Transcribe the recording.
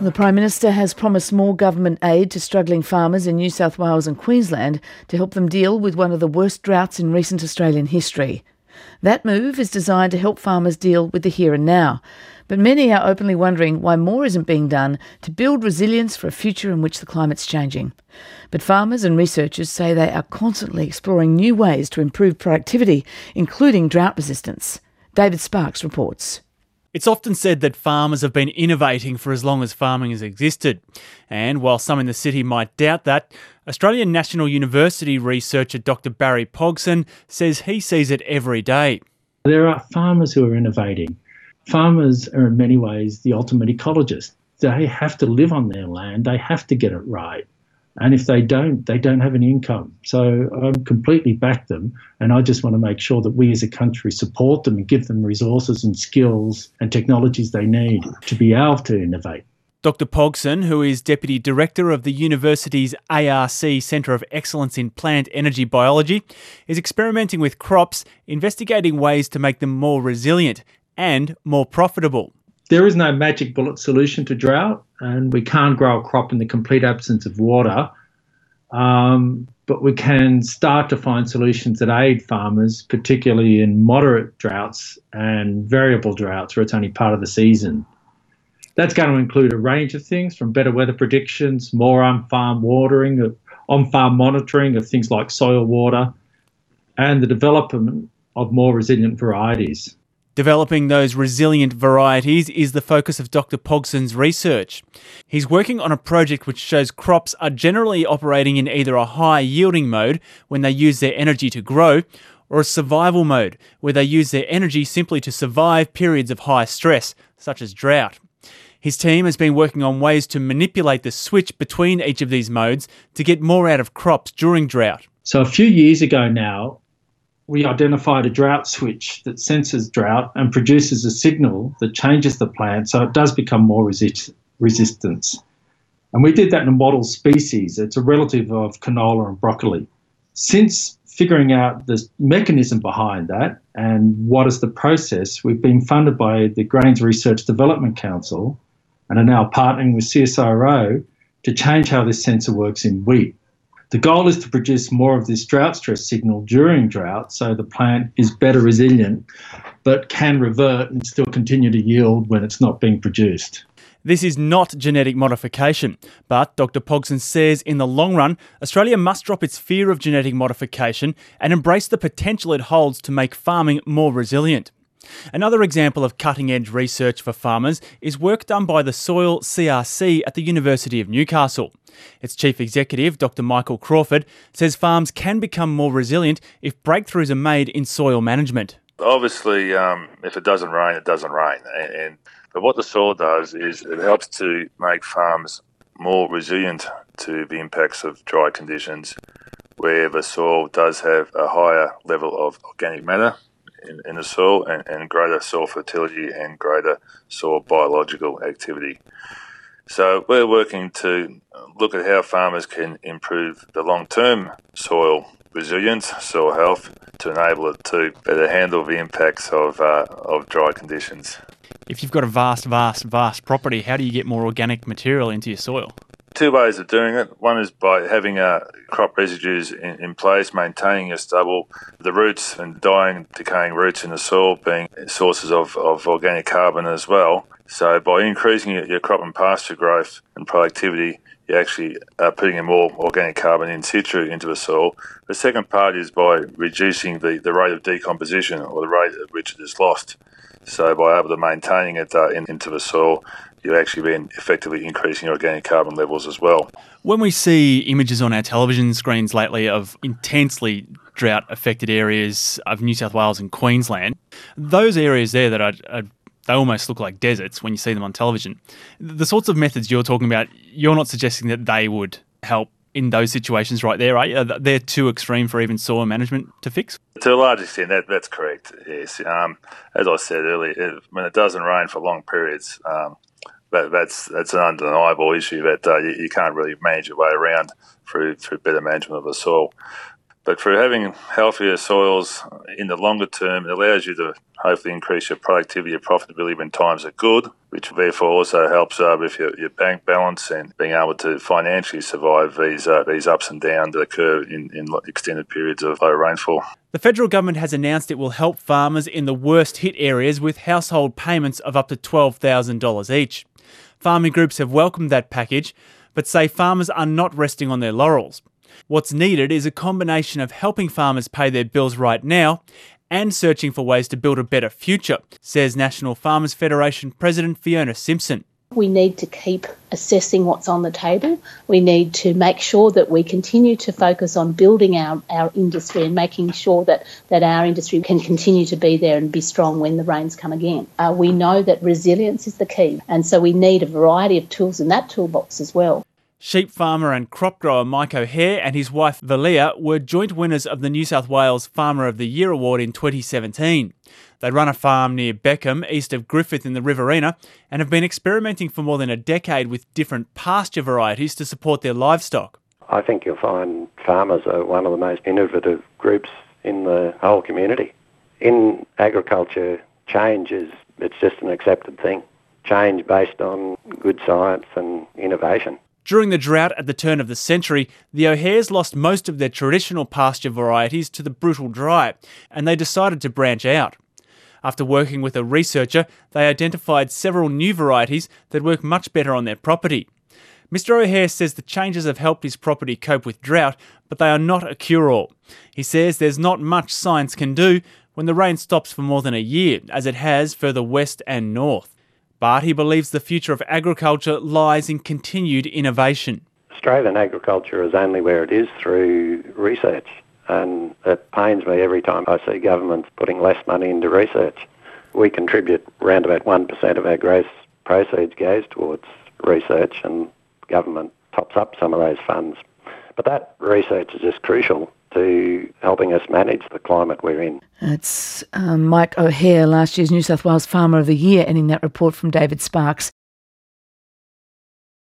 The Prime Minister has promised more government aid to struggling farmers in New South Wales and Queensland to help them deal with one of the worst droughts in recent Australian history. That move is designed to help farmers deal with the here and now, but many are openly wondering why more isn't being done to build resilience for a future in which the climate's changing. But farmers and researchers say they are constantly exploring new ways to improve productivity, including drought resistance. David Sparks reports. It's often said that farmers have been innovating for as long as farming has existed. And while some in the city might doubt that, Australian National University researcher Dr Barry Pogson says he sees it every day. There are farmers who are innovating. Farmers are in many ways the ultimate ecologists. They have to live on their land, they have to get it right. And if they don't have any income. So I completely back them, and I just want to make sure that we as a country support them and give them resources and skills and technologies they need to be able to innovate. Dr Pogson, who is Deputy Director of the university's ARC Centre of Excellence in Plant Energy Biology, is experimenting with crops, investigating ways to make them more resilient and more profitable. There is no magic bullet solution to drought, and we can't grow a crop in the complete absence of water, but we can start to find solutions that aid farmers, particularly in moderate droughts and variable droughts where it's only part of the season. That's going to include a range of things, from better weather predictions, more on-farm watering, on-farm monitoring of things like soil water, and the development of more resilient varieties. Developing those resilient varieties is the focus of Dr Pogson's research. He's working on a project which shows crops are generally operating in either a high-yielding mode, when they use their energy to grow, or a survival mode, where they use their energy simply to survive periods of high stress, such as drought. His team has been working on ways to manipulate the switch between each of these modes to get more out of crops during drought. So a few years ago now, we identified a drought switch that senses drought and produces a signal that changes the plant so it does become more resistant. And we did that in a model species. It's a relative of canola and broccoli. Since figuring out the mechanism behind that and what is the process, we've been funded by the Grains Research Development Council and are now partnering with CSIRO to change how this sensor works in wheat. The goal is to produce more of this drought stress signal during drought so the plant is better resilient but can revert and still continue to yield when it's not being produced. This is not genetic modification, but Dr Pogson says in the long run, Australia must drop its fear of genetic modification and embrace the potential it holds to make farming more resilient. Another example of cutting-edge research for farmers is work done by the Soil CRC at the University of Newcastle. Its chief executive, Dr Michael Crawford, says farms can become more resilient if breakthroughs are made in soil management. Obviously, if it doesn't rain, it doesn't rain. But what the soil does is it helps to make farms more resilient to the impacts of dry conditions, where the soil does have a higher level of organic matter in the soil and greater soil fertility and greater soil biological activity. So we're working to look at how farmers can improve the long-term soil resilience, soil health, to enable it to better handle the impacts of dry conditions. If you've got a vast property, how do you get more organic material into your soil? Two ways of doing it. One is by having crop residues in place, maintaining your stubble, the roots and dying, decaying roots in the soil being sources of organic carbon as well. So by increasing your crop and pasture growth and productivity, you actually are putting in more organic carbon in situ into the soil. The second part is by reducing the rate of decomposition, or the rate at which it is lost. So by able to maintaining it into the soil, you're actually been effectively increasing your organic carbon levels as well. When we see images on our television screens lately of intensely drought-affected areas of New South Wales and Queensland, those areas there that are they almost look like deserts when you see them on television. The sorts of methods you're talking about, you're not suggesting that they would help in those situations right there, are you? They're too extreme for even soil management to fix? To a large extent, that's correct, yes. As I said earlier, when it doesn't rain for long periods, that's an undeniable issue that you can't really manage your way around through better management of the soil. But through having healthier soils in the longer term, it allows you to hopefully increase your productivity and profitability when times are good, which therefore also helps with your bank balance and being able to financially survive these ups and downs that occur in extended periods of low rainfall. The federal government has announced it will help farmers in the worst hit areas with household payments of up to $12,000 each. Farming groups have welcomed that package, but say farmers are not resting on their laurels. What's needed is a combination of helping farmers pay their bills right now and searching for ways to build a better future, says National Farmers Federation President Fiona Simpson. We need to keep assessing what's on the table. We need to make sure that we continue to focus on building our industry and making sure that our industry can continue to be there and be strong when the rains come again. We know that resilience is the key, and so we need a variety of tools in that toolbox as well. Sheep farmer and crop grower Mike O'Hare and his wife Valia were joint winners of the New South Wales Farmer of the Year award in 2017. They run a farm near Beckham, east of Griffith in the Riverina, and have been experimenting for more than a decade with different pasture varieties to support their livestock. I think you'll find farmers are one of the most innovative groups in the whole community. In agriculture, it's just an accepted thing. Change based on good science and innovation. During the drought at the turn of the century, the O'Hares lost most of their traditional pasture varieties to the brutal dry, and they decided to branch out. After working with a researcher, they identified several new varieties that work much better on their property. Mr. O'Hare says the changes have helped his property cope with drought, but they are not a cure-all. He says there's not much science can do when the rain stops for more than a year, as it has further west and north. But he believes the future of agriculture lies in continued innovation. Australian agriculture is only where it is through research, and it pains me every time I see governments putting less money into research. We contribute around about 1% of our gross proceeds goes towards research, and government tops up some of those funds. But that research is just crucial to helping us manage the climate we're in. It's Mike O'Hare, last year's New South Wales Farmer of the Year, ending that report from David Sparks.